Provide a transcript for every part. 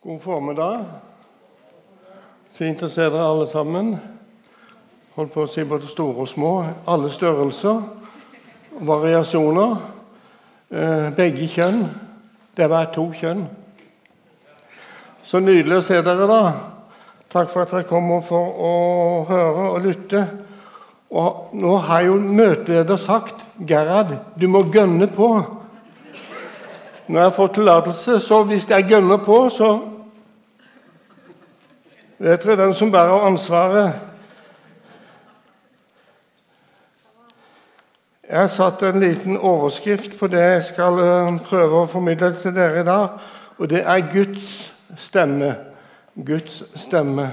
God formiddag. Fint å se dere alle sammen. Holdt på å si både store og små. Alle størrelser, variasjoner, begge kjønn. Det var 2 kjønn. Så nydelig å se dere da. Takk for at dere kommer for å høre og lytte. Og nå har jo møteleder sagt, Gerhard, du må gønne på. Når jeg får tillatelse, så hvis jeg gønner på, så vet dere den som bærer ansvaret. Jeg har satt en liten overskrift på det jeg skal prøve å formidle til dere i dag, og det er Guds stemme. Guds stemme.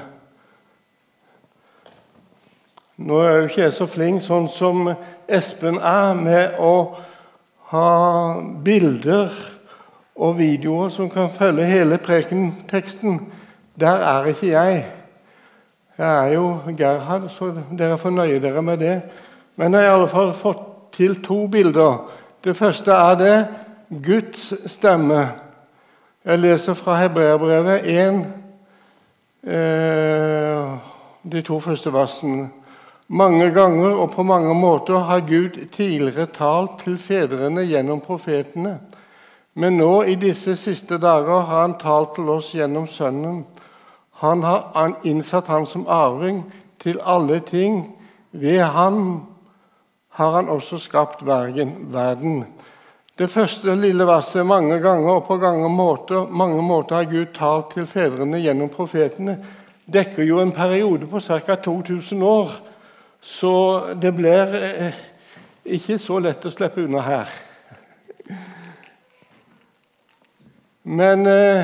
Nå er jeg jo ikke så flink sånn som Espen er med å ha bilder og videoer som kan følge hele prekenteksten. Der er ikke jeg. Jeg er jo Gerhard, så dere får nøye dere med det. Men jeg har i alle fall fått til 2 bilder. Det første er det Guds stemme. Jeg leser fra Hebreerbrevet 1, de 2 første versene. Mange ganger og på mange måter har Gud tidligere talt til fedrene gjennom profetene. Men nå i disse siste dager har han talt til oss gjennom Sønnen. Han har innsatt han som arving til alle ting. Ved han har han også skapt verden. Det første lille verset mange ganger og på mange måter har Gud talt til fedrene gjennom profetene. Dekker jo en periode på ca. 2000 år. Så det blir ikke så lett å slippe unna her. Men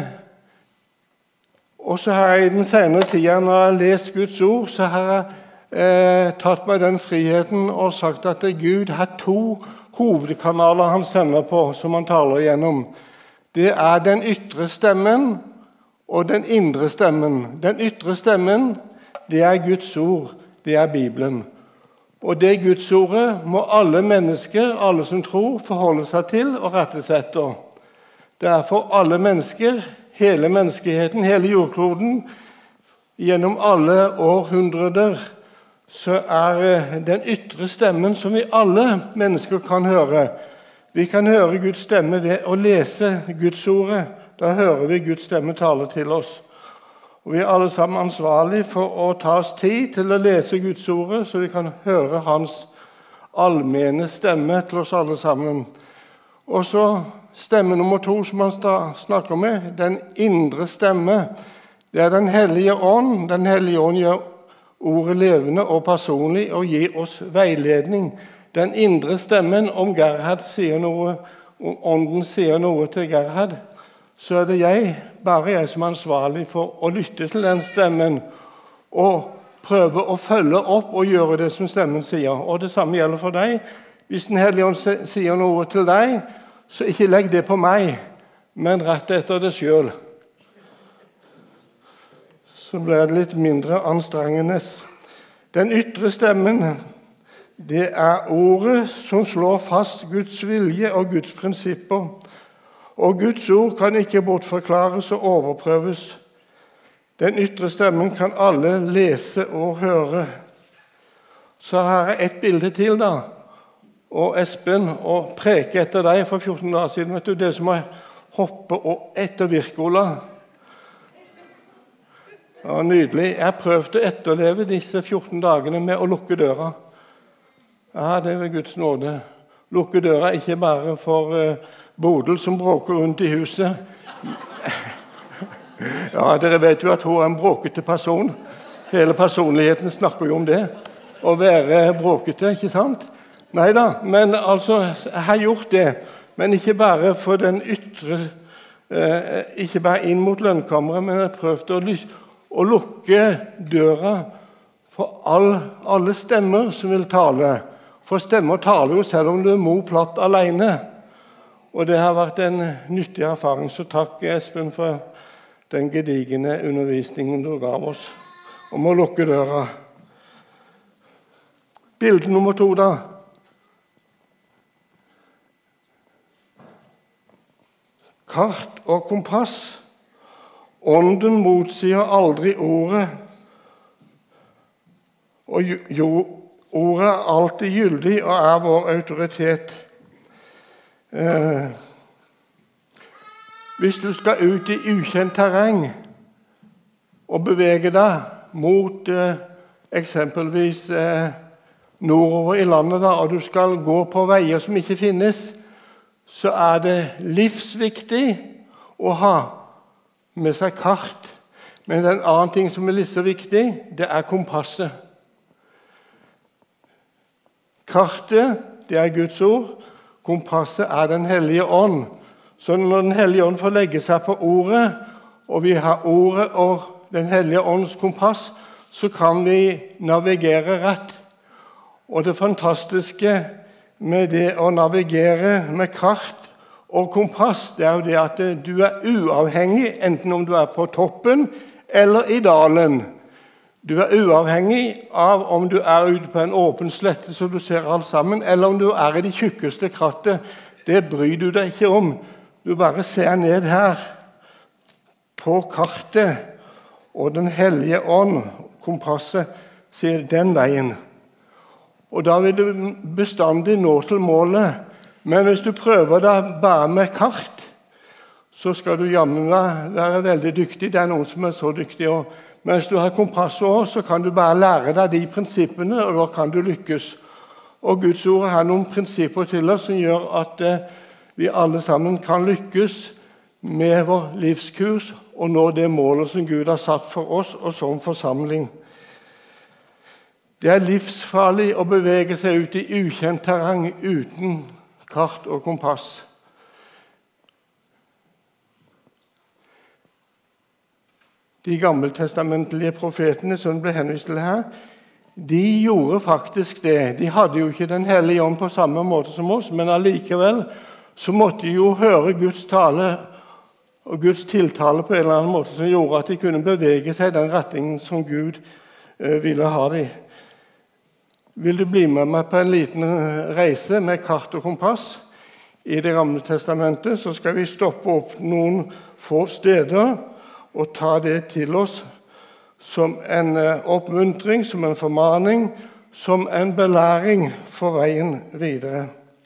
også her i den senere tiden, når jeg har lest Guds ord, så har jeg tatt meg den friheten og sagt at Gud har 2 hovedkanaler han sender på, som han taler gjennom. Det er den ytre stemmen og den indre stemmen. Den ytre stemmen, det er Guds ord, det er Bibelen. Og det Guds ordet må alle mennesker, alle som tror, forholde seg til og rette seg etter. Det er for alle mennesker, hele menneskeheten, hele jordkloden, gjennom alle århundrer, så er den ytre stemmen som vi alle mennesker kan høre. Vi kan høre Guds stemme ved å lese Guds ordet. Da hører vi Guds stemme tale til oss. Og vi er alle sammen ansvarlige for å ta oss tid til å lese Guds ordet, så vi kan høre hans allmenne stemme til oss alle sammen. Og så stemme nummer 2 som han snakker med, den indre stemme. Det er den hellige ånd. Den hellige ånd gjør ordet levende og personlig og gir oss veiledning. Den indre stemmen, om Gerhard sier noe, om ånden sier noe til Gerhard, så er det bare jeg som er ansvarlig for å lytte til den stemmen og prøve å følge opp og gjøre det som stemmen sier. Og det samme gjelder for deg. Hvis den hellige ånd sier noe til deg, så ikke legg det på meg, men rett etter det selv. Så blir det litt mindre anstrengende. Den ytre stemmen, det er ordet som slår fast Guds vilje og Guds prinsipper. Og Guds ord kan ikke bortforklares og overprøves. Den ytre stemmen kan alle lese og høre. Så her er et bilde til da. Og Espen, og preke etter deg for 14 dager siden, vet du, det som har hoppet og etter Virkola. Ja, nydelig. Jeg prøvde å etterleve disse 14 dagene med å lukke døra. Ja, det er ved Guds nåde. Lukke døra ikke bare for Bodil som bråker rundt i huset. Ja, dere vet jo at hun er en bråkete person. Hele personligheten snakker jo om det. Å være bråkete, ikke sant? Neida, men altså, jeg har gjort det, men ikke bare for den ytre, ikke bare inn mot lønnkammeret, men jeg prøvde å lukke døra for alle stemmer som vil tale. For stemmer taler jo selv om du er mo platt alene. Og det har vært en nyttig erfaring, så takk Espen for den gedigende undervisningen du gav oss om å lukke døra. Bilde nummer 2 da. kart og kompass. Ånden motsier aldri ordet, og ordet er alltid gyldig og er vår autoritet. Hvis du skal ut i ukjent terreng og bevege deg mot eksempelvis nordover i landet, og du skal gå på veier som ikke finnes, så er det livsviktig å ha med seg kart. Men en annen ting som er litt så viktig, det er kompasset. Kartet, det er Guds ord. Kompasset er Den hellige ånd. Så når Den hellige ånd får legge seg på ordet, og vi har ordet og Den hellige ånds kompass, så kan vi navigere rett. Og det fantastiske med det å navigere med kart og kompass, det er jo det at du er uavhengig, enten om du er på toppen eller i dalen. Du er uavhengig av om du er ute på en åpen slette så du ser alt sammen, eller om du er i det tjukkeste krattet. Det bryr du deg ikke om. Du bare ser ned her på kartet, og Den hellige ånd, kompasset, sier den veien. Og da vil du bestandig nå til målet. Men hvis du prøver deg bare med kart, så skal du jammen være veldig dyktig. Det er noen som er så dyktige også. Men hvis du har kompasset også, så kan du bare lære deg de prinsippene, og da kan du lykkes. Og Guds ord har noen prinsipper til oss som gjør at vi alle sammen kan lykkes med vår livskurs og nå det målet som Gud har satt for oss og som forsamling. Det er livsfarlig å bevege seg ut i ukjent terreng uten kart og kompass. De gammeltestamentlige profetene som ble henvist til her, de gjorde faktisk det. De hadde jo ikke Den hellige ånd på samme måte som oss, men allikevel så måtte de jo høre Guds tale og Guds tiltale på en eller annen måte som gjorde at de kunne bevege seg i den retningen som Gud ville ha dem. Vil du bli med meg på en liten reise med kart og kompass i Det gamle testamentet, så skal vi stoppe opp noen få steder og ta det til oss som en oppmuntring, som en formaning, som en belæring for veien videre.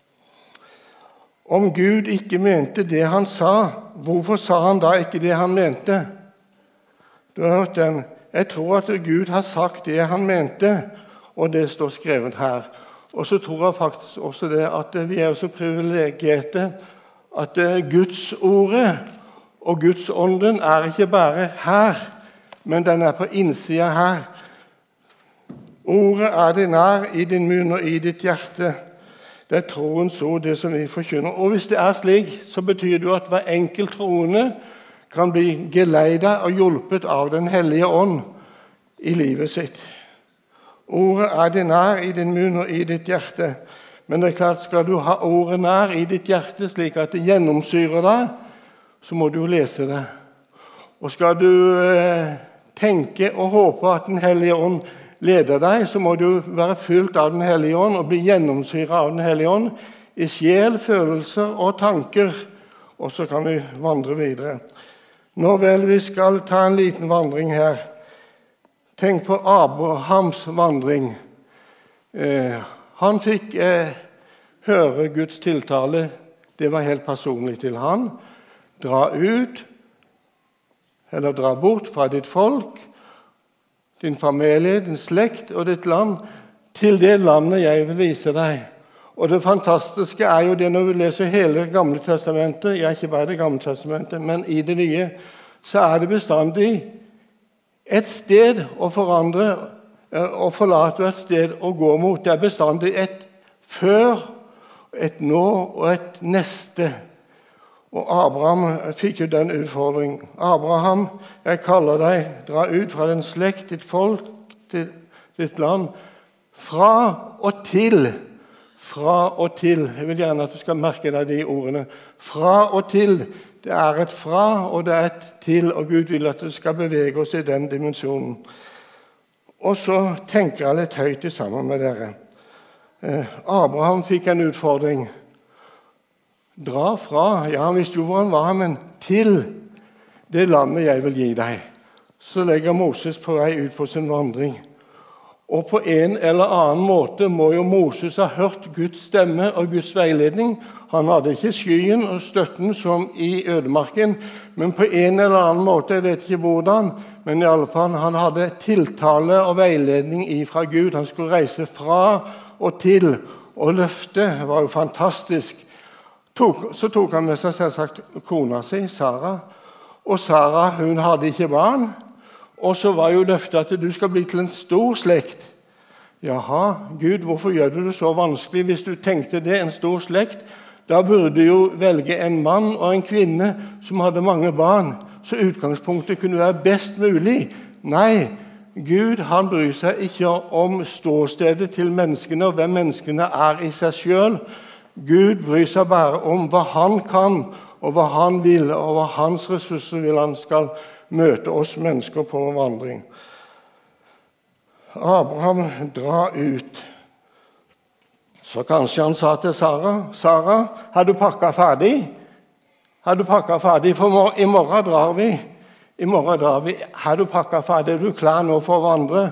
Om Gud ikke mente det han sa, hvorfor sa han da ikke det han mente? Du har hørt den. Jeg tror at Gud har sagt det han mente, og det står skrevet her. Og så tror jeg faktisk også det at vi er så privilegerte at Guds ordet og Guds ånden er ikke bare her, men den er på innsida her. Ordet er det nær i din munn og i ditt hjerte. Det er troens ord, det som vi forkynner. Og hvis det er slik, så betyr det at hver enkelt troende kan bli geleidet og hjulpet av Den hellige ånd i livet sitt. Ordet er det nær i din munn og i ditt hjerte. Men det er klart, skal du ha ordet nær i ditt hjerte slik at det gjennomsyrer deg, så må du lese det. Og skal du tenke og håpe at Den hellige ånd leder deg, så må du være fylt av Den hellige ånd og bli gjennomsyret av Den hellige ånd i sjel, følelser og tanker. Og så kan vi vandre videre. Nå vel, vi skal ta en liten vandring her. Tenk på Abrahams vandring. Han fikk høre Guds tiltale. Det var helt personlig til han. Dra ut, eller dra bort fra ditt folk, din familie, din slekt og ditt land, til det landet jeg vil vise deg. Og det fantastiske er jo det når vi leser hele Gamle testamentet, ja, ikke bare det Gamle testamentet, men i det nye, så er det bestandig et sted å forandre og forlate et sted å gå mot. Det er bestandig et før, et nå og et neste. Og Abraham fikk jo den utfordringen. Abraham, jeg kaller deg, dra ut fra din slekt, ditt folk, ditt land, fra og til. Fra og til. Jeg vil gjerne at du skal merke deg de ordene. Fra og til. Det er et fra, og det er et til, og Gud vil at du skal bevege oss i den dimensjonen. Og så tenker jeg litt høyt sammen med dere. Abraham fikk en utfordring. Dra fra, ja, han visste jo hvor han var, men til det landet jeg vil gi deg. Så legger Moses på vei ut på sin vandring. Og på en eller annen måte må jo Moses ha hørt Guds stemme og Guds veiledning. Han hadde ikke skyen og støtten som i ødemarken, men på en eller annen måte, jeg vet ikke hvordan, men i alle fall, han hadde tiltale og veiledning fra Gud. Han skulle reise fra og til, og løftet var jo fantastisk. Så tok han med seg selvsagt kona si, Sara, og Sara, hun hadde ikke barn, og så var jo løftet at du skal bli til en stor slekt. Jaha, Gud, hvorfor gjør du det så vanskelig hvis du tenkte det, en stor slekt? Da burde du jo velge en mann og en kvinne som hadde mange barn, så utgangspunktet kunne være best mulig. Nei, Gud han bryr seg ikke om ståstedet til menneskene og hvem menneskene er i seg selv. Gud bryr seg bare om hva han kan, og hva han vil, og hva hans ressurser vil han skal møte oss mennesker på vandring. Abraham drar ut. Så kanskje han sa til Sara, Sara, har du pakket ferdig? Har du pakket ferdig? For i morgen drar vi. I morgen drar vi. Har du pakket ferdig? Er du klar nå for å vandre?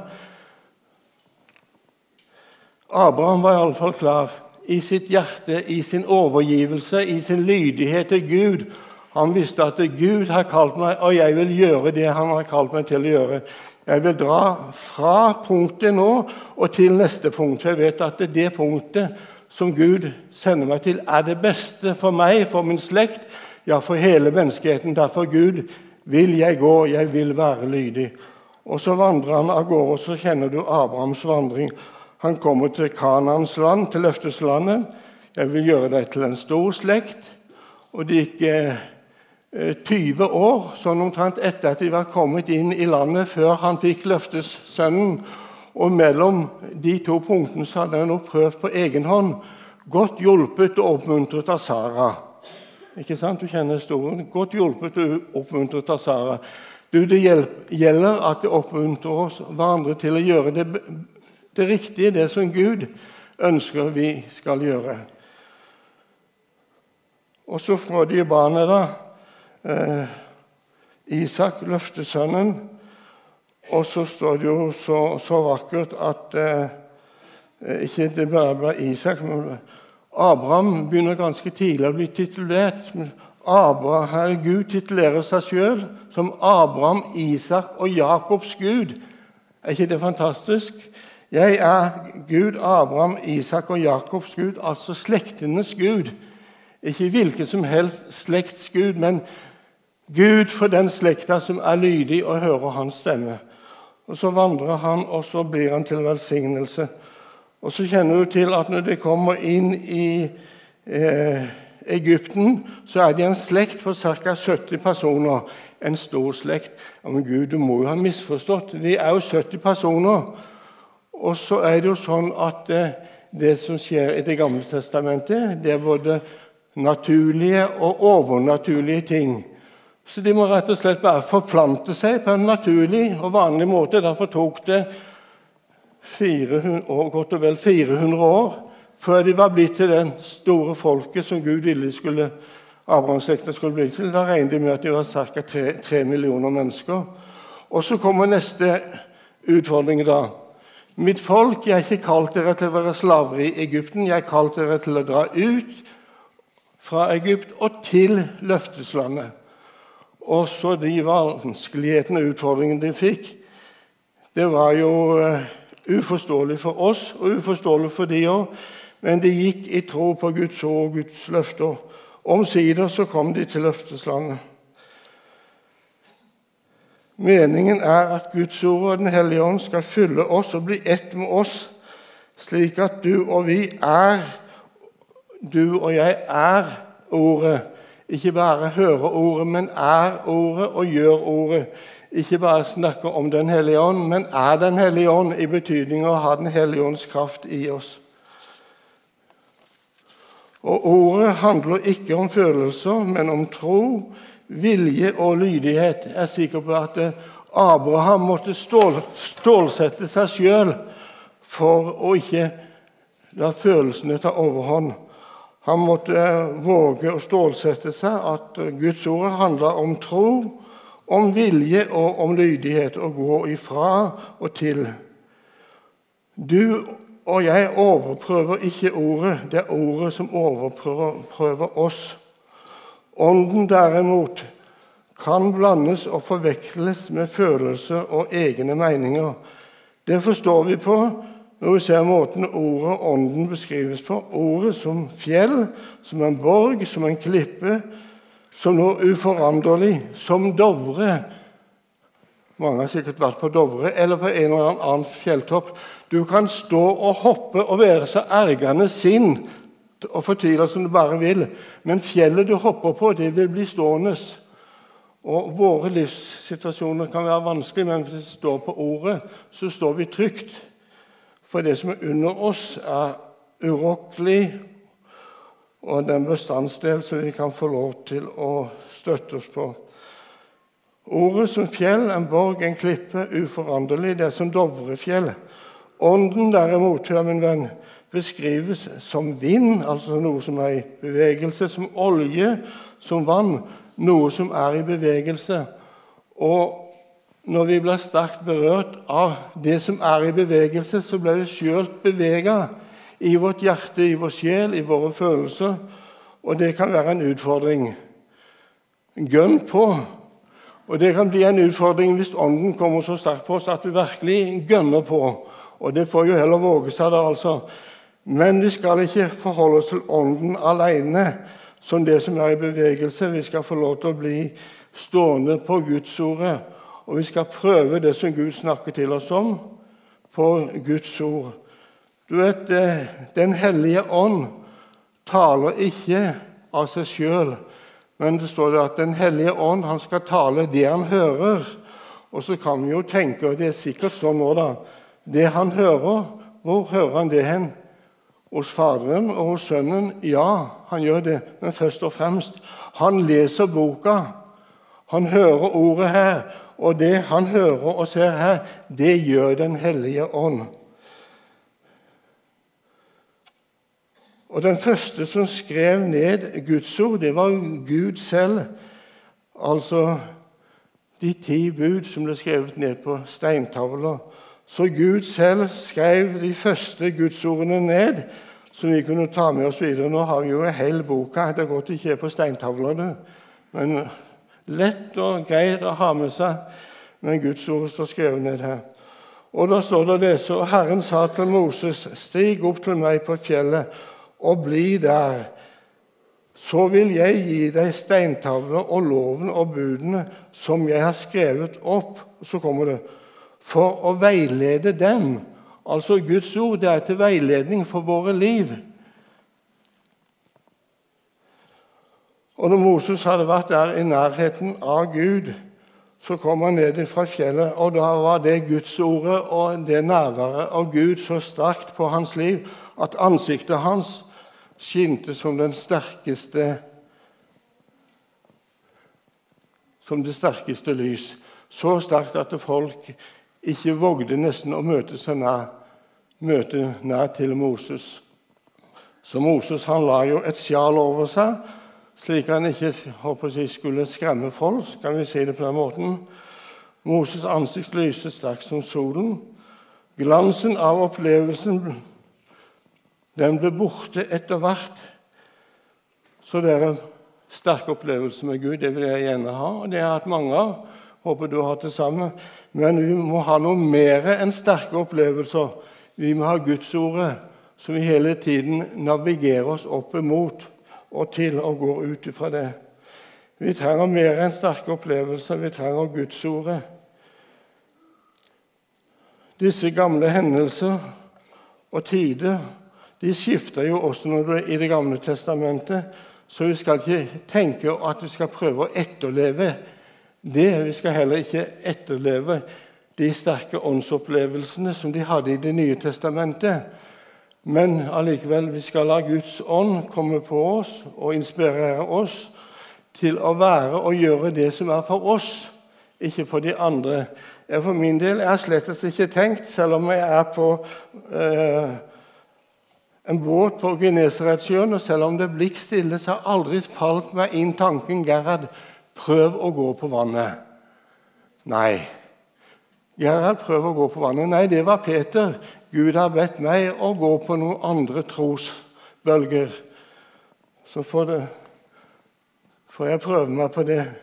Abraham var i alle fall klar i sitt hjerte, i sin overgivelse, i sin lydighet til Gud. Han visste at Gud har kalt meg, og jeg vil gjøre det han har kalt meg til å gjøre. Jeg vil dra fra punktet nå og til neste punkt. Jeg vet at det punktet som Gud sender meg til er det beste for meg, for min slekt, ja, for hele menneskeheten. Derfor Gud vil jeg gå, jeg vil være lydig. Og så vandrer han av gårde, og så kjenner du Abrahams vandring. Han kommer til Kanaans land, til løfteslandet. Jeg vil gjøre deg til en stor slekt. Og det gikk 20 år, sånn omtrent etter at de var kommet inn i landet, før han fikk løftessønnen. Og mellom de to punktene så hadde han prøvd på egen hånd, godt hjulpet og oppmuntret av Sara. Ikke sant? Du kjenner historien. Godt hjulpet og oppmuntret av Sara. Det gjelder at det oppmuntrer oss hverandre til å gjøre det riktige, det som Gud ønsker vi skal gjøre. Og så får de barnet da, Isak, løftesønnen, og så står det jo så vakkert at ikke det bare ble Isak, men Abraham begynner ganske tidlig å bli titulert. Gud titulerer seg selv som Abraham, Isak og Jakobs Gud. Er ikke det fantastisk? Jeg er Gud, Abraham, Isak og Jakobs Gud, altså slektenes Gud. Ikke hvilken som helst slekts Gud, men Gud for den slekta som er lydig og hører hans stemme. Og så vandrer han, og så blir han til velsignelse. Og så kjenner du til at når de kommer inn i Egypten, så er det en slekt på ca. 70 personer. En stor slekt. Ja, men Gud, du må jo ha misforstått. Vi er jo 70 personer. Og så er det jo sånn at det som skjer i Det gamle testamentet, det er både naturlige og overnaturlige ting. Så de må rett og slett bare forplante seg på en naturlig og vanlig måte. Derfor tok det 400 år før de var blitt til den store folket som Gud ville Abrahamslekten skulle bli til. Da regnet de med at de var ca. 3 millioner mennesker. Og så kommer neste utfordring da. Mitt folk, jeg har ikke kalt dere til å være slaver i Egypten, jeg har kalt dere til å dra ut fra Egypt og til løfteslandet. Og så de vanskelighetene og utfordringene de fikk, det var jo uforståelig for oss og uforståelig for de også, men de gikk i tro på Guds ord og Guds løfter. Omsider så kom de til løfteslandet. Meningen er at Guds ord og Den hellige ånd skal fylle oss og bli ett med oss, slik at du og jeg er ordet. Ikke bare hører ordet, men er ordet og gjør ordet. Ikke bare snakker om Den hellige ånd, men er Den hellige ånd i betydning å ha Den hellige ånds kraft i oss. Og ordet handler ikke om følelser, men om tro, vilje og lydighet. Jeg er sikker på at Abraham måtte stålsette seg selv for å ikke la følelsene ta overhånd. Han måtte våge å stålsette seg at Guds ord handler om tro om vilje og om lydighet å gå ifra og til. Du og jeg overprøver ikke ordet, det er ordet som overprøver oss. Ånden derimot kan blandes og forveksles med følelser og egne meninger. Det forstår vi på når vi ser måten ordet og ånden beskrives på. Ordet som fjell, som en borg, som en klippe, som noe uforanderlig, som Dovre. Mange har sikkert vært på Dovre, eller på en eller annen fjelltopp. Du kan stå og hoppe og være så ergende sinn og fortvilet som du bare vil, men fjellet du hopper på, det vil bli stående. Og våre livssituasjoner kan være vanskelige, men hvis vi står på ordet, så står vi trygt. For det som er under oss er urokkelig, og den bestandsdel som vi kan få lov til å støtte oss på. Ordet som fjell, en borg, en klippe, uforanderlig, det er som Dovrefjell. Ånden derimot, hør min venn, beskrives som vind, altså noe som er i bevegelse, som olje, som vann, noe som er i bevegelse. Og når vi blir sterkt berørt av det som er i bevegelse, så blir vi selv beveget i vårt hjerte, i vår sjel, i våre følelser. Og det kan være en utfordring. Gønn på. Og det kan bli en utfordring hvis ånden kommer så sterkt på oss at vi virkelig gønner på. Og det får jo heller våge seg da, altså. Men vi skal ikke forholde oss til ånden alene, som det som er i bevegelse. Vi skal få lov til å bli stående på Guds ordet. Og vi skal prøve det som Gud snakker til oss om, på Guds ord. Du vet, Den hellige ånd taler ikke av seg selv, men det står det at Den hellige ånd, han skal tale det han hører. Og så kan vi jo tenke, og det er sikkert sånn nå da, det han hører, hvor hører han det hen? Hos Faderen og hos Sønnen? Ja, han gjør det, men først og fremst, han leser boka. Han hører ordet her, og det han hører og ser her, det gjør Den hellige ånd. Og den første som skrev ned Guds ord, det var Gud selv. Altså de 10 bud som ble skrevet ned på steintavler. Så Gud selv skrev de første Gudsordene ned, som vi kunne ta med oss videre. Nå har vi jo en hel boka, det er godt ikke på steintavler, det. Men lett og greit å ha med seg, men Guds ord står skrevet ned her. Og da står det det, så Herren sa til Moses, stig opp til meg på fjellet og bli der. Så vil jeg gi deg steintavler og loven og budene som jeg har skrevet opp. Så kommer det, for å veilede dem. Altså Guds ord, det er til veiledning for våre liv. Og når Moses hadde vært der i nærheten av Gud, så kom han ned fra fjellet, og da var det Guds ordet og det nærværet av Gud så sterkt på hans liv, at ansiktet hans skinte som det sterkeste lys. Så sterkt at folk ikke vågde nesten å møte nær til Moses. Så Moses han la jo et sjal over seg, slik han ikke skulle skremme folk, kan vi si det på den måten. Moses ansikt lyste sterkt som solen. Glansen av opplevelsen, den ble borte etter hvert. Så det er en sterk opplevelse med Gud, det vil jeg gjerne ha, og det har jeg hatt mange av. Håper du har hatt det samme. Men vi må ha noe mer enn sterke opplevelser. Vi må ha Guds ordet, som vi hele tiden navigerer oss opp imot, og til å gå ut fra det. Vi trenger mer enn sterke opplevelser, vi trenger Guds ordet. Disse gamle hendelser og tider, de skifter jo også når du er i det gamle testamentet, så vi skal ikke tenke at vi skal prøve å etterleve det. Vi skal heller ikke etterleve de sterke åndsopplevelsene som de hadde i det nye testamentet. Men allikevel, vi skal la Guds ånd komme på oss og inspirere oss til å være og gjøre det som er for oss, ikke for de andre. Jeg for min del er slett ikke tenkt, selv om jeg er på en båt på Genesaretsjøen, og selv om det blir stille, så har aldri falt meg inn tanken, Gerhard, prøv å gå på vannet. Nei. Gerhard prøver å gå på vannet. Nei, det var Peter. Gud har bedt meg å gå på noen andre trosbølger. Så får jeg prøve meg på det.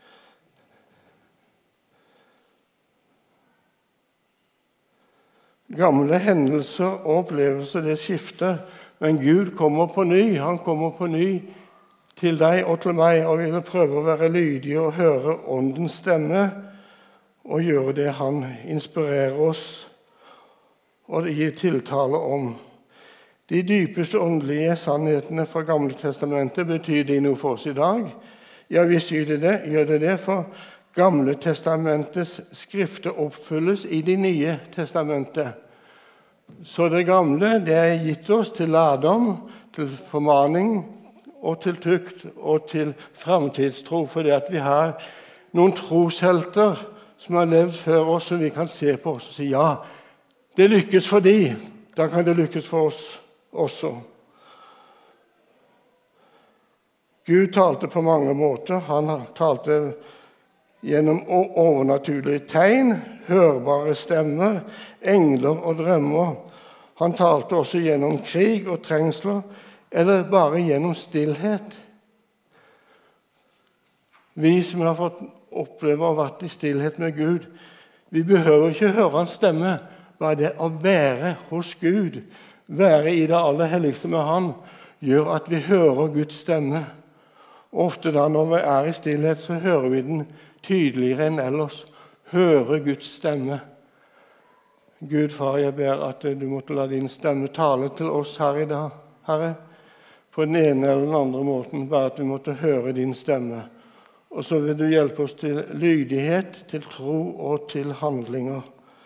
Gamle hendelser og opplevelser, det skifter. Men Gud kommer på ny. Han kommer på ny til deg og til meg, og vi vil prøve å være lydige og høre åndens stemme og gjøre det han inspirerer oss og gir tiltale om. De dypeste åndelige sannhetene fra Gamle Testamentet, betyr de noe for oss i dag? Ja, visst gjør det, for Gamle Testamentets skrifter oppfylles i de nye testamentet. Så det gamle, det er gitt oss til lærdom, til formaning og til tukt og til fremtidstro, fordi at vi har noen troshelter som har levd før oss, som vi kan se på oss og si, ja, det lykkes for de, da kan det lykkes for oss også. Gud talte på mange måter. Han talte gjennom overnaturlige tegn, hørbare stemmer, engler og drømmer. Han talte også gjennom krig og trengsler, eller bare gjennom stillhet. Vi som har fått oppleve å ha vært i stillhet med Gud, vi behøver ikke høre hans stemme, bare det å være hos Gud, være i det aller helligste med han, gjør at vi hører Guds stemme. Ofte da når vi er i stillhet, så hører vi den tydeligere enn ellers. Høre Guds stemme. Gud, far, jeg ber at du måtte la din stemme tale til oss her i dag, Herre. På den ene eller den andre måten, bare at vi måtte høre din stemme. Og så vil du hjelpe oss til lydighet, til tro og til handlinger.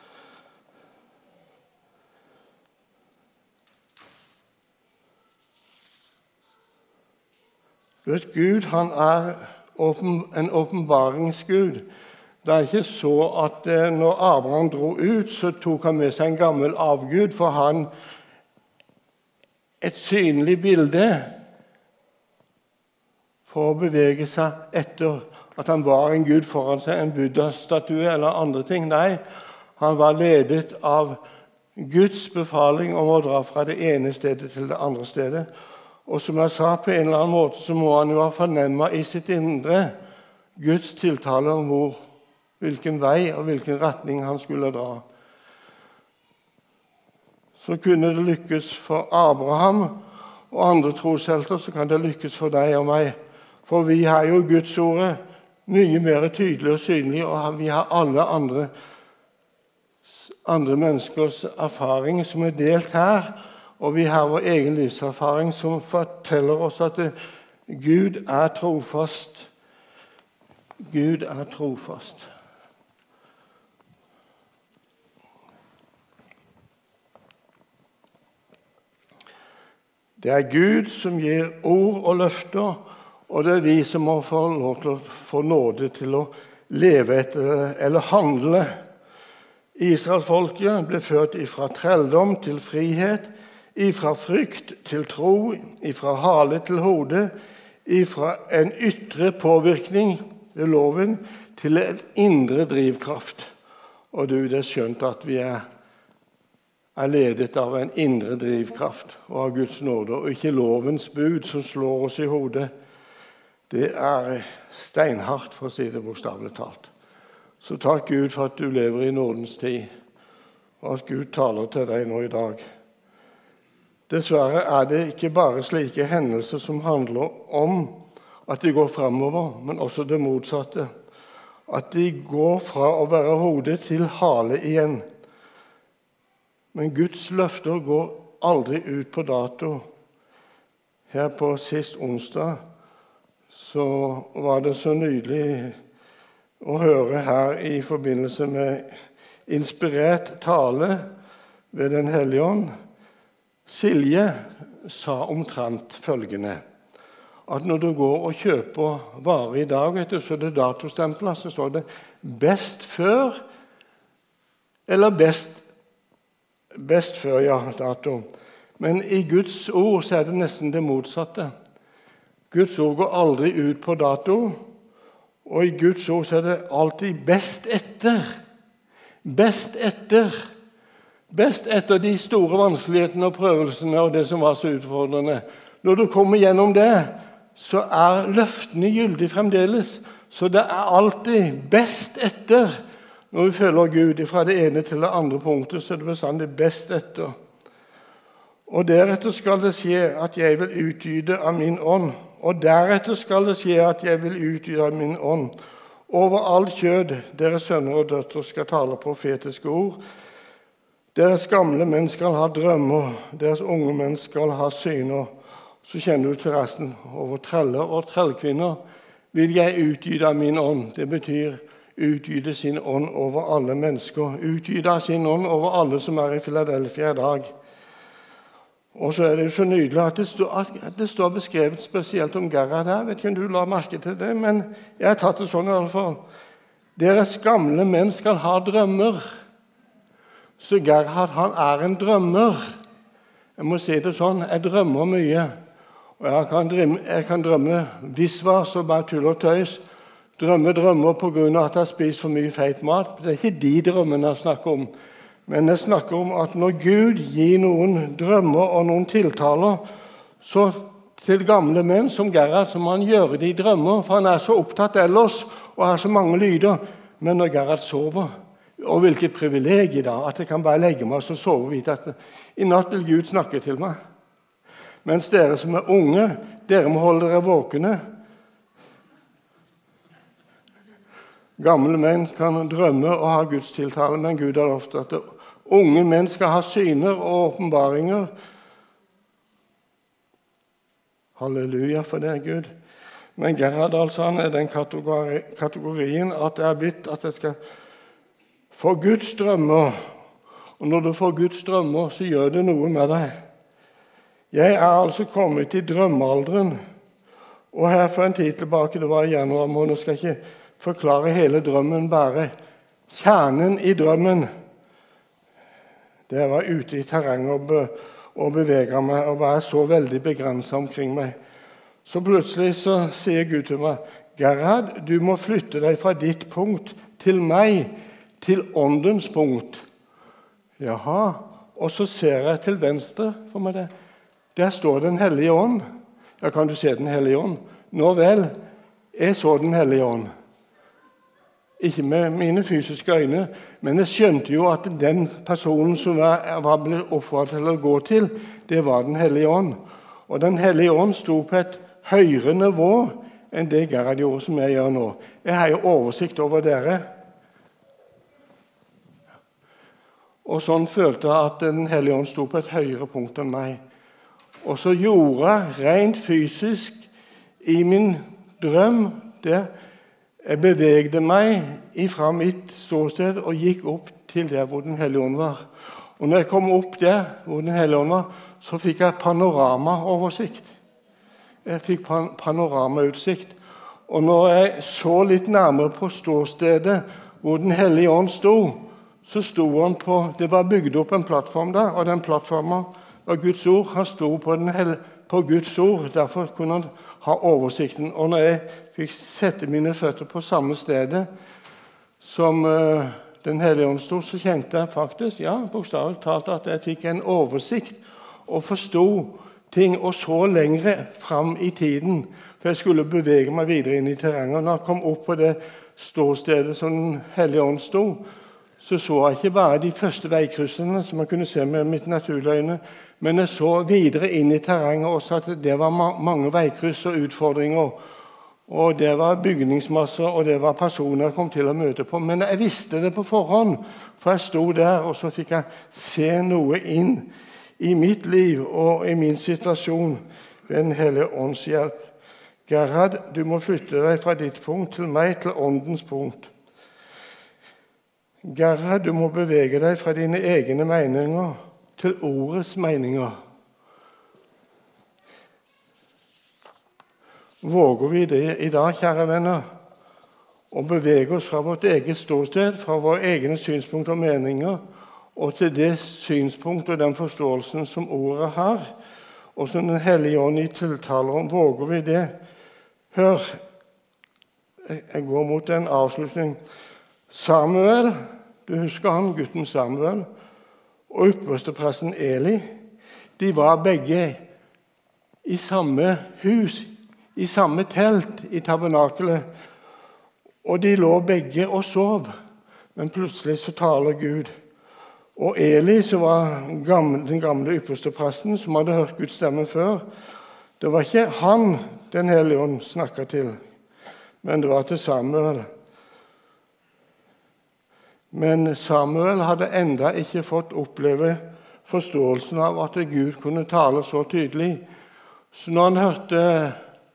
Du vet, Gud, han er en åpenbaringsgud. Det er ikke så at når Abraham dro ut, så tok han med seg en gammel avgud, for han et synlig bilde for å bevege seg etter at han var en Gud foran seg, en Buddha-statue eller andre ting. Nei, han var ledet av Guds befaling om å dra fra det ene stedet til det andre stedet. Og som jeg sa, på en eller annen måte så må han jo ha fornemmet i sitt indre Guds tiltale om hvilken vei og hvilken retning han skulle dra. Så kunne det lykkes for Abraham og andre troshelter, så kan det lykkes for deg og meg. For vi har jo Guds ordet mye mer tydelig og synlig, og vi har alle andre menneskers erfaring som er delt her, og vi har vår egen livserfaring som forteller oss at Gud er trofast. Gud er trofast. Det er Gud som gir ord og løfter, og det er vi som må få lov til å få nåde til å leve etter det, eller handle. Israelsfolket ble ført ifra trelldom til frihet, ifra frykt til tro, ifra hale til hode, ifra en ytre påvirkning ved loven til en indre drivkraft. Og du, det er skjønt at vi er ledet av en indre drivkraft og av Guds nåde, og ikke lovens bud som slår oss i hodet. Det er steinhardt, for å si det bokstavelig talt. Så takk Gud for at du lever i nådens tid, og at Gud taler til deg nå i dag. Dessverre er det ikke bare slike hendelser som handler om at de går fremover, men også det motsatte. At de går fra å være hode til hale igjen. Men Guds løfter går aldri ut på dato. Her på sist onsdag så var det så nydelig å høre her i forbindelse med inspirert tale ved Den hellige ånd. Silje sa omtrent følgende, at når du går og kjøper varer i dag, så er det datostempler, så står det best før, eller best før, ja, dato. Men i Guds ord så er det nesten det motsatte. Guds ord går aldri ut på dato, Og i Guds ord så er det alltid best etter. Best etter. Best etter de store vanskelighetene og prøvelsene og det som var så utfordrende. Når du kommer gjennom det, så er løftene gyldig fremdeles. Så det er alltid best etter. Når vi følger Gud fra det ene til det andre punktet, så er det bestandig best etter. Og deretter skal det skje at jeg vil utgyte av min ånd. Og deretter skal det skje at jeg vil utgyte av min ånd. Over alt kjød, deres sønner og døtre skal tale profetiske ord. Deres gamle menn skal ha drømmer, deres unge menn skal ha syner. Så kjenner du til resten. Over treller og trellkvinner vil jeg utgyte av min ånd. Det betyr utgyte sin ånd over alle mennesker. Utgyte sin ånd over alle som er i Philadelphia i dag. Og så er det jo så nydelig at det står beskrevet spesielt om Gerhard her. Vet ikke om du la merke til det, men jeg har tatt det sånn i alle fall. Deres gamle menn skal ha drømmer. Så Gerhard, han er en drømmer. Jeg må si det sånn, jeg drømmer mye. Og jeg kan drømme visvas og bare tull og tøys. Drømmer på grunn av at jeg har spist for mye feit mat. Det er ikke de drømmene jeg snakker om. Men jeg snakker om at når Gud gir noen drømmer og noen tiltaler, så til gamle menn som Gerhard, så må han gjøre det i drømmer, for han er så opptatt ellers og har så mange lyder. Men når Gerhard sover, og hvilket privilegium da, at jeg kan bare legge meg og sove og vite at i natt vil Gud snakke til meg. Mens dere som er unge, dere må holde dere våkne. Gamle menn kan drømme og ha Guds tiltale, men Gud har lovt at unge menn skal ha syner og åpenbaringer. Halleluja for det, Gud. Men Gerhard, altså, han er den kategorien at det er blitt at jeg skal få Guds drømmer. Og når du får Guds drømmer, så gjør det noe med deg. Jeg er altså kommet til drømmealderen. Og her for en tid tilbake, det var i januar måned, skal jeg ikke forklare hele drømmen, bare kjernen i drømmen. Det var ute i terrenget og bevege meg og være så veldig begrenset omkring meg. Så plutselig så sier Gud til meg, Gerhard, du må flytte deg fra ditt punkt til meg, til åndens punkt. Jaha, og så ser jeg til venstre for meg det. Der står Den hellige ånd. Ja, kan du se Den hellige ånd? Nå vel, jeg så Den hellige ånd. Ikke med mine fysiske øyne, men jeg skjønte jo at den personen som var blitt oppfordret til å gå til, det var Den hellige ånd. Og Den hellige ånd sto på et høyere nivå enn det Gerhard gjorde som jeg gjør nå. Jeg har jo oversikt over dere. Og sånn følte jeg at Den hellige ånd sto på et høyere punkt enn meg. Og så gjorde jeg rent fysisk i min drøm der. Jeg bevegde meg fra mitt ståsted og gikk opp til der hvor Den hellige ånd var. Og når jeg kom opp der hvor Den hellige ånd var, så fikk jeg panoramaoversikt. Jeg fikk panoramautsikt. Og når jeg så litt nærmere på ståstedet hvor Den hellige ånd sto, så sto han på, det var bygd opp en plattform der, og den plattformen var Guds ord. Han sto på Guds ord, derfor kunne han ha oversikten. Og når jeg fikk sette mine føtter på samme stedet som Den hellige ånd sto, så kjente jeg faktisk, ja, bokstavelig talt, at jeg fikk en oversikt og forstod ting, og så lengre fram i tiden, for jeg skulle bevege meg videre inn i terrenget. Når jeg kom opp på det ståstedet som Den hellige ånd sto, så jeg ikke bare de første veikryssene som jeg kunne se med mitt naturlige øyne, men jeg så videre inn i terrenget også at det var mange veikryss og utfordringer, og det var bygningsmasser, og det var personer jeg kom til å møte på. Men jeg visste det på forhånd, for jeg sto der, og så fikk jeg se noe inn i mitt liv og i min situasjon ved Den hellige ånds hjelp. Gerhard, du må flytte deg fra ditt punkt til meg, til åndens punkt. Gerhard, du må bevege deg fra dine egne meninger til ordets meninger. Våger vi det i dag, kjære venner, å bevege oss fra vårt eget ståsted, fra våre egne synspunkter og meninger, og til det synspunkt og den forståelsen som ordet har, og som Den hellige ånd i tiltaler om? Våger vi det? Hør, jeg går mot en avslutning. Samuel, du husker han, gutten Samuel, og ypperstepresten Eli, de var begge i samme hus, i samme telt i tabernakelet, og de lå begge og sov. Men plutselig så taler Gud. Og Eli, som var den gamle ypperstepresten, som hadde hørt Guds stemme før, det var ikke han Den hellige ånd snakket til, men det var til Samuel. Men Samuel hadde enda ikke fått oppleve forståelsen av at Gud kunne tale så tydelig. Så når han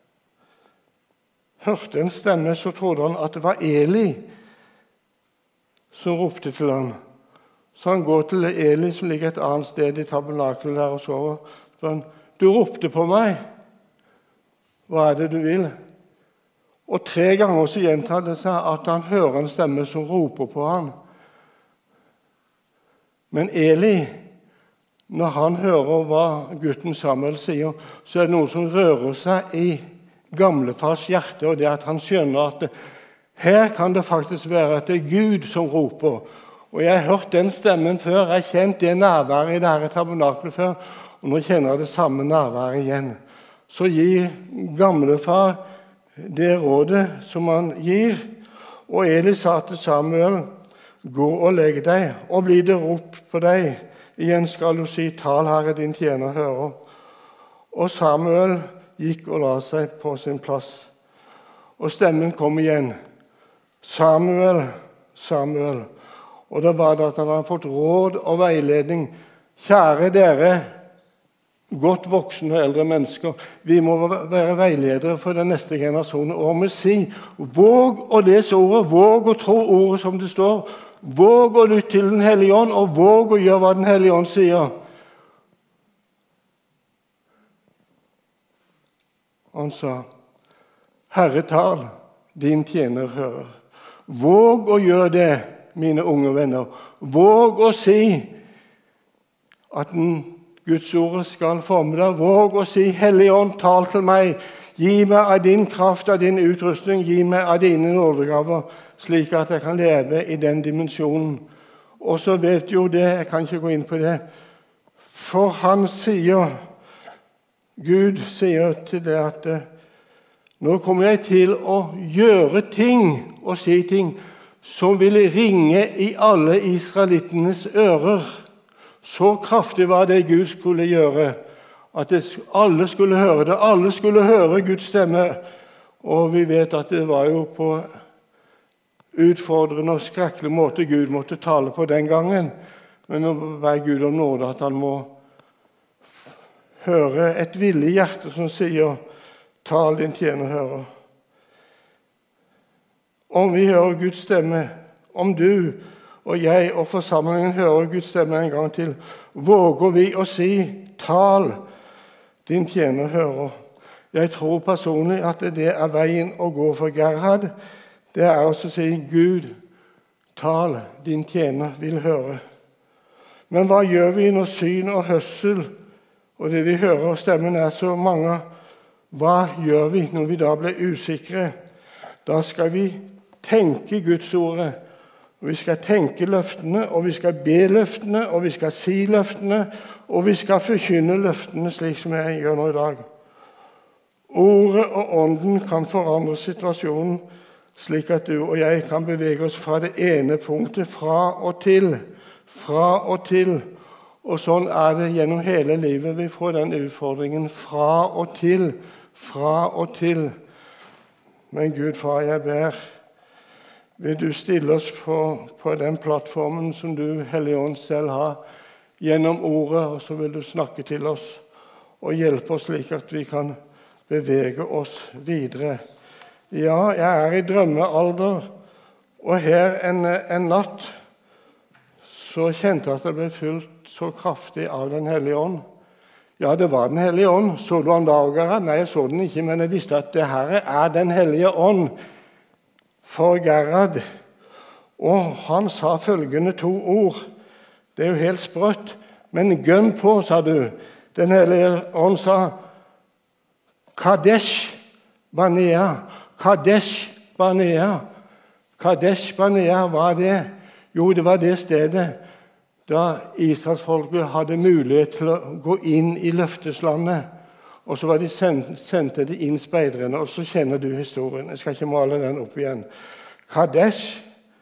hørte en stemme, så trodde han at det var Eli som ropte til ham. Så han går til Eli, som ligger et annet sted i tabernakelet der og sover. Så han, du ropte på meg. Hva er det du vil? Og 3 ganger så gjentar det seg at han hører en stemme som roper på ham. Men Eli, når han hører hva gutten Samuel sier, så er det noe som rører seg i gamlefars hjerte, og det er at han skjønner at her kan det faktisk være at det er Gud som roper. Og jeg har hørt den stemmen før, jeg har kjent det nærværet i dette tabernakelet før, og nå kjenner jeg det samme nærværet igjen. Så gir gamlefar det rådet som han gir, og Eli sa til Samuel, gå og legg deg, og blir det rop på deg. Igjen skal du si, tal Herre, din tjener hører. Og Samuel gikk og la seg på sin plass. Og stemmen kom igjen. Samuel, Samuel. Og det var det at han hadde fått råd og veiledning. Kjære dere, godt voksne og eldre mennesker, vi må være veiledere for den neste generasjonen. Og vi sier, våg å lese ordet, våg å tro ordet som det står, våg å lytte til Den hellige ånd, og våg å gjøre hva Den hellige ånd sier. Han sa, Herre tal, din tjener hører. Våg å gjøre det, mine unge venner. Våg å si at Guds ord skal forme deg. Våg å si, Hellige ånd, tal til meg. Gi meg av din kraft, av din utrustning. Gi meg av dine nådegaver, slik at jeg kan leve i den dimensjonen. Og så vet jo det, jeg kan ikke gå inn på det, for han sier, Gud sier til det at nå kommer jeg til å gjøre ting og si ting som vil ringe i alle israelittenes ører. Så kraftig var det Gud skulle gjøre, at alle skulle høre det. Alle skulle høre Guds stemme. Og vi vet at det var jo på utfordrende og skrekkelig måte Gud måtte tale på den gangen. Men nå var Gud om nåde at han må høre et villig hjerte som sier, tal din tjener hører. Om vi hører Guds stemme, om du og jeg og forsamlingen hører Guds stemme en gang til, våger vi å si, tal, din tjener hører. Jeg tror personlig at det er veien å gå for Gerhard. Det er også å si, Gud, tal, din tjener vil høre. Men hva gjør vi når syn og hørsel, og det vi hører og stemmen er så mange, hva gjør vi når vi da blir usikre? Da skal vi tenke Guds ordet, og vi skal tenke løftene, og vi skal be løftene, og vi skal si løftene, og vi skal forkynne løftene slik som jeg gjør nå i dag. Ordet og ånden kan forandre situasjonen slik at du og jeg kan bevege oss fra det ene punktet, fra og til, og sånn er det gjennom hele livet. Vi får den utfordringen fra og til. Men Gud, far, jeg ber, vil du stille oss på den plattformen som du, Hellige Ånd, selv har gjennom ordet, og så vil du snakke til oss og hjelpe oss slik at vi kan bevege oss videre. Ja, jeg er i drømmealder, og her en natt så kjente jeg at jeg ble fulgt så kraftig av Den hellige ånd. Ja, det var Den hellige ånd. Så du han da, Gerhard? Nei, jeg så den ikke, men jeg visste at det her er Den hellige ånd for Gerhard. Og han sa følgende 2 ord. Det er jo helt sprøtt, men gønn på, sa du. Den hellige ånd sa Kadesh Barnea, Kadesh Barnea. Kadesh Barnea, hva er det? Jo, det var det stedet da Israelsfolket hadde mulighet til å gå inn i løfteslandet. Og så sendte de inn speidrene, og så kjenner du historien. Jeg skal ikke male den opp igjen. Kadesh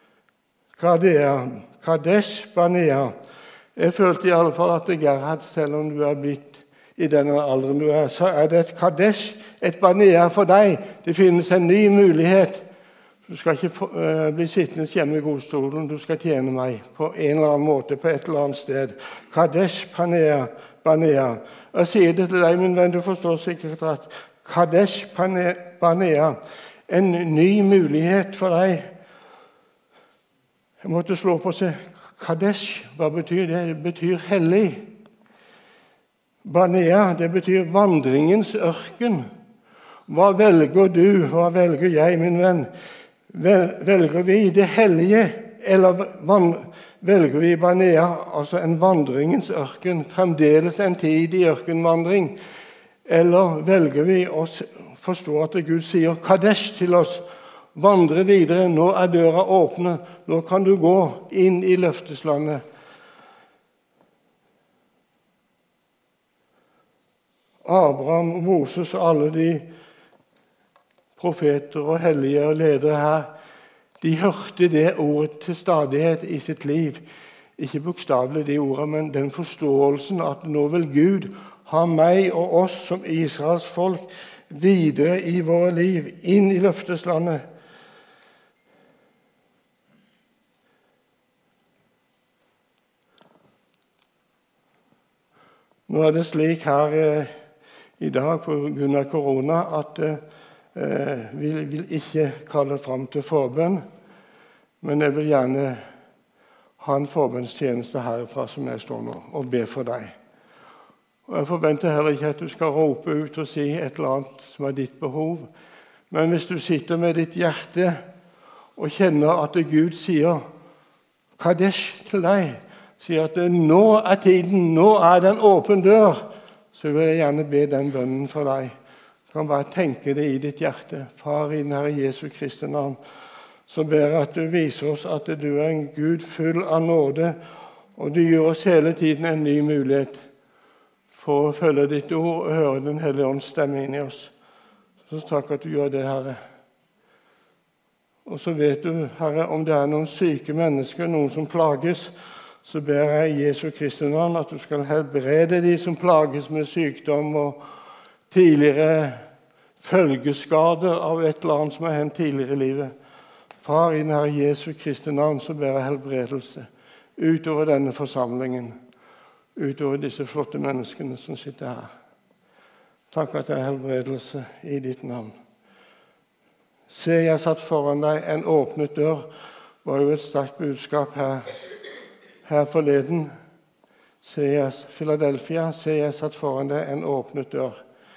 Barnea. Jeg følte i alle fall at Gerhard, selv om du er blitt i denne alderen du er, så er det et Kadesh, et Barnea for deg. Det finnes en ny mulighet. Du skal ikke bli sittende hjemme i godstolen, du skal tjene meg på en eller annen måte, på et eller annet sted. Kadesh Barnea. Jeg sier det til deg, min venn, du forstår sikkert at Kadesh Barnea, en ny mulighet for deg. Jeg måtte slå på seg. Kadesh, hva betyr det? Det betyr hellig. Barnea, det betyr vandringens ørken. Hva velger du, hva velger jeg, min venn? Velger vi det hellige, eller velger vi Barnea, altså en vandringens ørken, fremdeles en tid i ørkenvandring? Eller velger vi å forstå at Gud sier Kadesh til oss, vandre videre, nå er døra åpne, nå kan du gå inn i løfteslandet. Abraham, Moses og alle de profeter og hellige og ledere her, de hørte det ordet til stadighet i sitt liv. Ikke bokstavelig de ordene, men den forståelsen at nå vil Gud ha meg og oss som Israels folk videre i våre liv, inn i løfteslandet. Nå er det slik her i dag på grunn av korona at vi vil ikke kalle fram til forbønn, men jeg vil gjerne ha en forbønnstjeneste herfra som jeg står nå, og be for deg. Og jeg forventer heller ikke at du skal rope ut og si et eller annet som er ditt behov, men hvis du sitter med ditt hjerte og kjenner at Gud sier Kadesh til deg, sier at nå er tiden, nå er det en åpen dør, så vil jeg gjerne be den bønnen for deg. Du kan bare tenke det i ditt hjerte. Far, i den Herre Jesu Kristi navn, så ber jeg at du viser oss at du er en Gud full av nåde, og du gir oss hele tiden en ny mulighet for å følge ditt ord og høre den hellige ånds stemme inn i oss. Så takk at du gjør det, Herre. Og så vet du, Herre, om det er noen syke mennesker, noen som plages, så ber jeg i Jesu Kristi navn at du skal helbrede de som plages med sykdom og tidligere følgeskader av et eller annet som har hendt tidligere i livet. Far, i den Herre Jesu Kristi navn, så ber jeg helbredelse utover denne forsamlingen, utover disse flotte menneskene som sitter her. Takk at det er helbredelse i ditt navn. Se, jeg satt foran deg en åpnet dør, var jo et sterkt budskap her forleden. Se, Philadelphia, se, jeg satt foran deg en åpnet dør.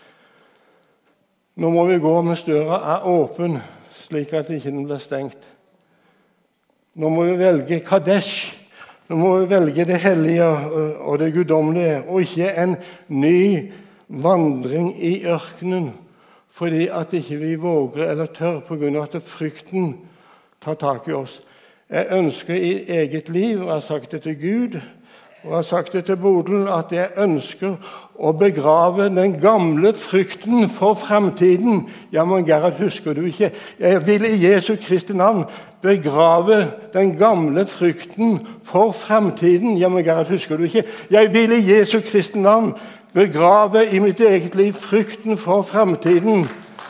Nå må vi gå mens døra er åpen, slik at ikke den blir stengt. Nå må vi velge Kadesh. Nå må vi velge det hellige og det guddommelige, og ikke en ny vandring i ørkenen, fordi at ikke vi våger eller tør på grunn av at frykten tar tak i oss. Jeg ønsker i eget liv, og jeg har sagt det til Gud, og jeg har sagt det til Bodil, at jeg ønsker å begrave den gamle frykten for fremtiden. Ja, men Gerhard, husker du ikke? Jeg vil i Jesu Kristi navn begrave den gamle frykten for fremtiden. Ja, men Gerhard, husker du ikke? Jeg vil i Jesu Kristi navn begrave i mitt eget liv frykten for fremtiden.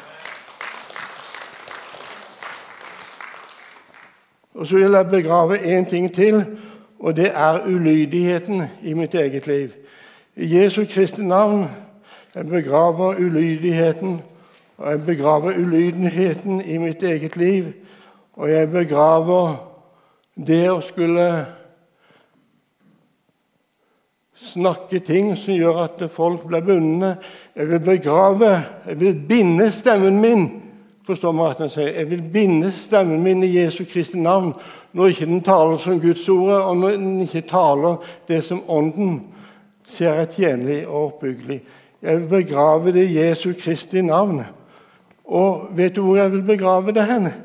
Og så vil jeg begrave en ting til, og det er ulydigheten i mitt eget liv. I Jesu Kristi navn, jeg begraver ulydigheten, og jeg begraver ulydigheten i mitt eget liv, og jeg begraver det å skulle snakke ting som gjør at folk blir bundne. Jeg vil binde stemmen min. Forstår meg at han sier, jeg vil binde stemmen min i Jesu Kristi navn, når ikke den taler som Guds ord, og når den ikke taler det som ånden ser er tjenlig og oppbyggelig. Jeg vil begrave det i Jesu Kristi navn. Og vet du hvor jeg vil begrave det hen?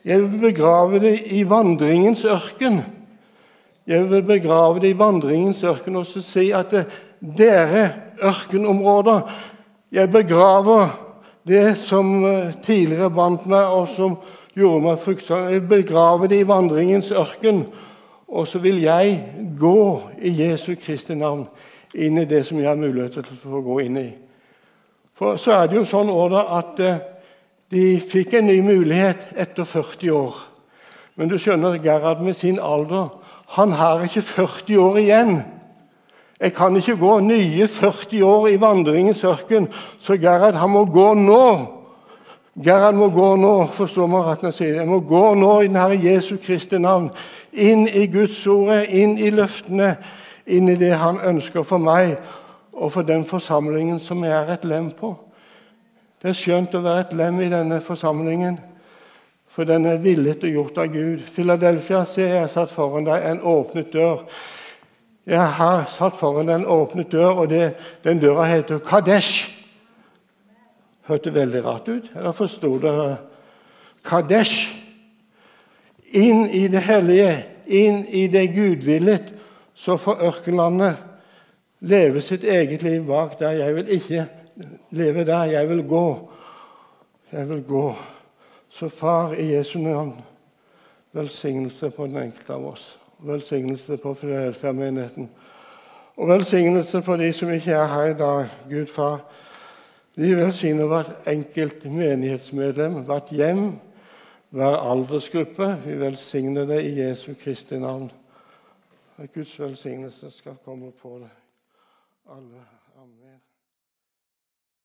Jeg vil begrave det i vandringens ørken. Jeg vil begrave det i vandringens ørken og så si at dere ørkenområder, jeg begraver det som tidligere bandt meg og som gjorde meg fruktsom. Jeg begraver det i vandringens ørken, og så vil jeg gå i Jesu Kristi navn inn i det som jeg har mulighet til å få gå inn i. For så er det jo sånn også at de fikk en ny mulighet etter 40 år. Men du skjønner, Gerhard med sin alder, han har ikke 40 år igjen. Jeg kan ikke gå nye 40 år i vandringens ørken, så Gerhard, han må gå nå. Gerhard må gå nå, forstår man rett når jeg sier det. Jeg må gå nå i den Herre Jesu Kristi navn, inn i Guds ordet, inn i løftene, inn i det han ønsker for meg, og for den forsamlingen som jeg er et lem på. Det er skjønt å være et lem i denne forsamlingen, for den er villet og gjort av Gud. Philadelphia, se, jeg har satt foran deg en åpnet dør. Jeg har satt foran deg en åpnet dør, og den døra heter Kadesh. Hørte veldig rart ut, eller forstod dere? Kadesh. Inn i det hellige, inn i det gudvillet, så får ørkenlandet leve sitt eget liv bak der. Jeg vil ikke leve der, jeg vil gå. Jeg vil gå. Så far, i Jesu navn, velsignelse på den enkelte av oss. Velsignelse på Philadelphia-menigheten. Og velsignelse på de som ikke er her i dag, Gud far. Vi velsigner hvert enkelt menighetsmedlem, hvert hjem, hver aldersgruppe. Vi velsigner det i Jesu Kristi navn. At Guds velsignelse skal komme på det. Alle. Amen.